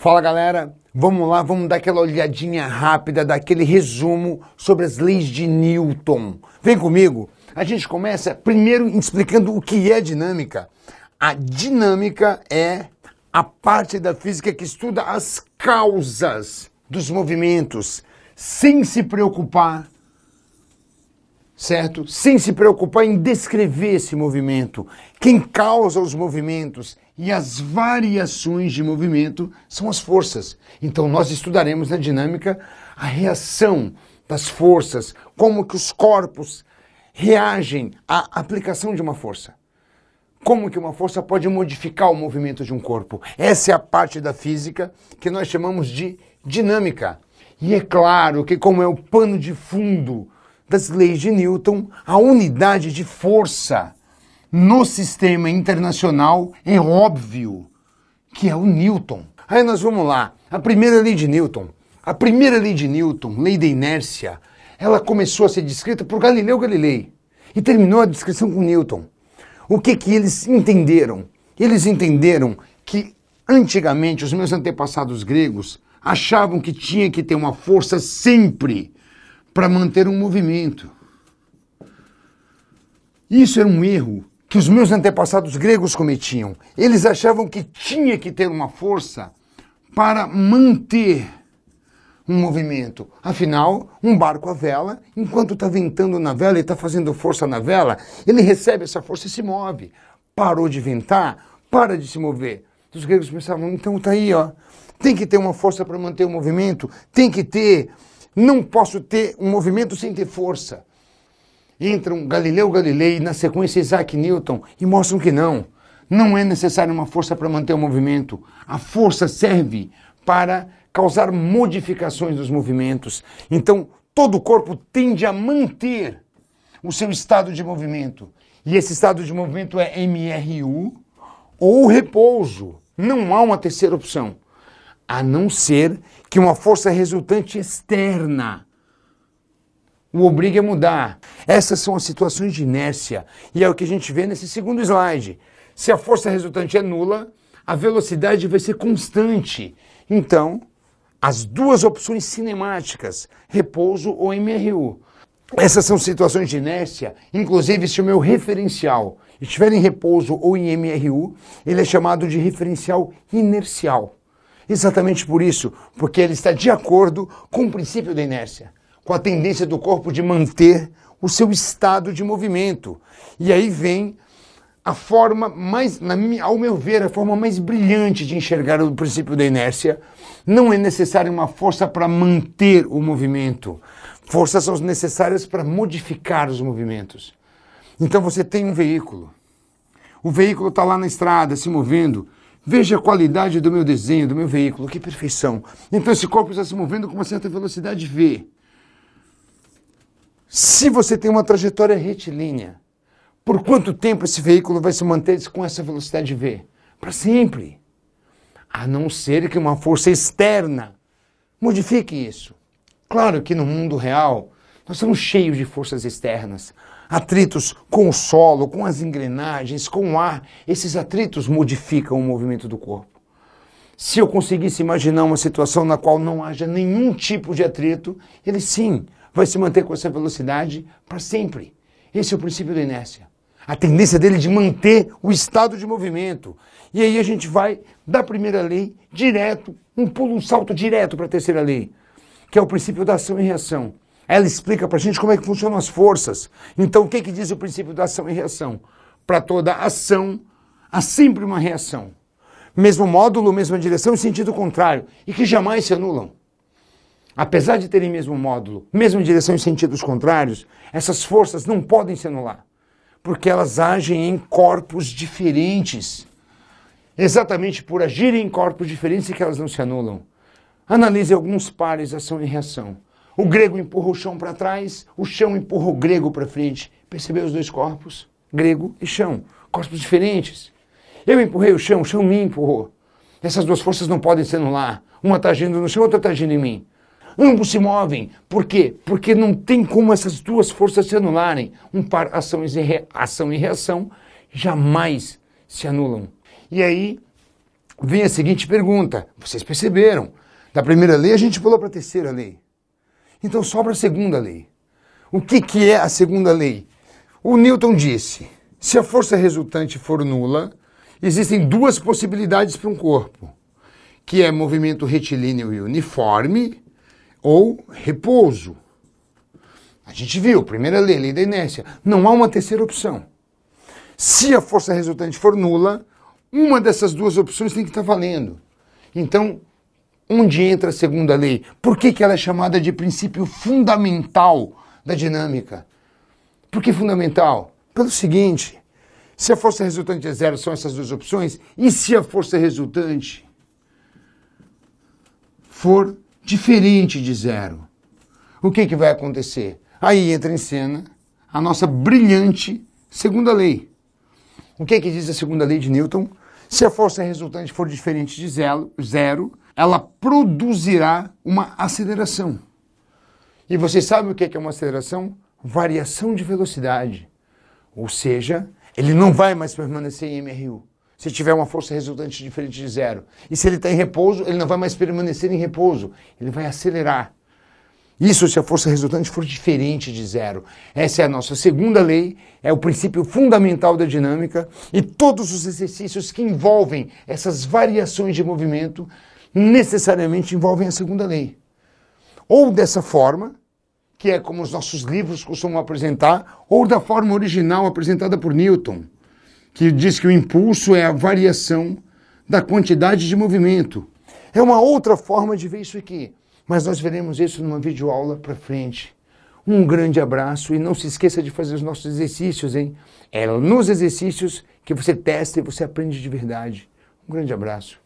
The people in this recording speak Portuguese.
Fala galera, vamos lá, vamos dar aquela olhadinha rápida, daquele resumo sobre as leis de Newton. Vem comigo, a gente começa primeiro explicando o que é dinâmica. A dinâmica é a parte da física que estuda as causas dos movimentos, sem se preocupar, certo? Sem se preocupar em descrever esse movimento. Quem causa os movimentos e as variações de movimento são as forças. Então nós estudaremos na dinâmica a reação das forças, como que os corpos reagem à aplicação de uma força. Como que uma força pode modificar o movimento de um corpo. Essa é a parte da física que nós chamamos de dinâmica. E é claro que, como é o pano de fundo das leis de Newton, a unidade de força no sistema internacional é óbvio que é o Newton. Aí nós vamos lá, a primeira lei de Newton. A primeira lei de Newton, lei da inércia, ela começou a ser descrita por Galileu Galilei e terminou a descrição com Newton. O que eles entenderam? Eles entenderam que antigamente os meus antepassados gregos achavam que tinha que ter uma força sempre para manter um movimento. Isso era um erro que os meus antepassados gregos cometiam. Eles achavam que tinha que ter uma força para manter um movimento. Afinal, um barco à vela, enquanto está ventando na vela e está fazendo força na vela, ele recebe essa força e se move. Parou de ventar, para de se mover. Os gregos pensavam, então tá aí, ó. Tem que ter uma força para manter o movimento, tem que ter. Não posso ter um movimento sem ter força. Entram Galileu Galilei e na sequência Isaac Newton e mostram que não é necessário uma força para manter o movimento. A força serve para causar modificações dos movimentos. Então, todo o corpo tende a manter o seu estado de movimento. E esse estado de movimento é MRU ou repouso. Não há uma terceira opção, a não ser que uma força resultante externa o obrigue a mudar. Essas são as situações de inércia. E é o que a gente vê nesse segundo slide. Se a força resultante é nula, a velocidade vai ser constante. Então, as duas opções cinemáticas, repouso ou MRU. Essas são situações de inércia, inclusive se o meu referencial estiver em repouso ou em MRU, ele é chamado de referencial inercial. Exatamente por isso, porque ele está de acordo com o princípio da inércia, com a tendência do corpo de manter o seu estado de movimento. E aí vem a forma mais, ao meu ver, a forma mais brilhante de enxergar o princípio da inércia. Não é necessária uma força para manter o movimento. Forças são necessárias para modificar os movimentos. Então você tem um veículo. O veículo está lá na estrada, se movendo. Veja a qualidade do meu desenho, do meu veículo, que perfeição. Então esse corpo está se movendo com uma certa velocidade V. Se você tem uma trajetória retilínea, por quanto tempo esse veículo vai se manter com essa velocidade V? Para sempre. A não ser que uma força externa modifique isso. Claro que no mundo real, nós estamos cheios de forças externas. Atritos com o solo, com as engrenagens, com o ar. Esses atritos modificam o movimento do corpo. Se eu conseguisse imaginar uma situação na qual não haja nenhum tipo de atrito, ele sim vai se manter com essa velocidade para sempre. Esse é o princípio da inércia. A tendência dele de manter o estado de movimento. E aí a gente vai da primeira lei direto, um salto direto para a terceira lei, que é o princípio da ação e reação. Ela explica para a gente como é que funcionam as forças. Então o que diz o princípio da ação e reação? Para toda ação, há sempre uma reação. Mesmo módulo, mesma direção e sentido contrário. E que jamais se anulam. Apesar de terem mesmo módulo, mesma direção e sentidos contrários, essas forças não podem se anular, porque elas agem em corpos diferentes. Exatamente por agirem em corpos diferentes é que elas não se anulam. Analise alguns pares ação e reação. O grego empurra o chão para trás, o chão empurra o grego para frente. Percebeu os dois corpos? Grego e chão. Corpos diferentes. Eu empurrei o chão me empurrou. Essas duas forças não podem se anular. Uma está agindo no chão, outra está agindo em mim. Ambos se movem. Por quê? Porque não tem como essas duas forças se anularem. Um par ação e reação jamais se anulam. E aí vem a seguinte pergunta. Vocês perceberam? Da primeira lei a gente pulou para a terceira lei. Então sobra a segunda lei. O que é a segunda lei? O Newton disse, se a força resultante for nula, existem duas possibilidades para um corpo, que é movimento retilíneo e uniforme ou repouso. A gente viu, primeira lei, lei da inércia. Não há uma terceira opção. Se a força resultante for nula, uma dessas duas opções tem que estar valendo. Então, onde entra a segunda lei? Por que ela é chamada de princípio fundamental da dinâmica? Por que fundamental? Pelo seguinte, se a força resultante é zero, são essas duas opções, e se a força resultante for diferente de zero, o que vai acontecer? Aí entra em cena a nossa brilhante segunda lei. O que diz a segunda lei de Newton? Se a força resultante for diferente de zero, ela produzirá uma aceleração. E vocês sabem o que é uma aceleração? Variação de velocidade. Ou seja, ele não vai mais permanecer em mRu. Se tiver uma força resultante diferente de zero. E se ele está em repouso, ele não vai mais permanecer em repouso. Ele vai acelerar. Isso se a força resultante for diferente de zero. Essa é a nossa segunda lei, é o princípio fundamental da dinâmica, e todos os exercícios que envolvem essas variações de movimento necessariamente envolvem a segunda lei. Ou dessa forma, que é como os nossos livros costumam apresentar, ou da forma original apresentada por Newton, que diz que o impulso é a variação da quantidade de movimento. É uma outra forma de ver isso aqui. Mas nós veremos isso numa videoaula para frente. Um grande abraço e não se esqueça de fazer os nossos exercícios, hein? É nos exercícios que você testa e você aprende de verdade. Um grande abraço.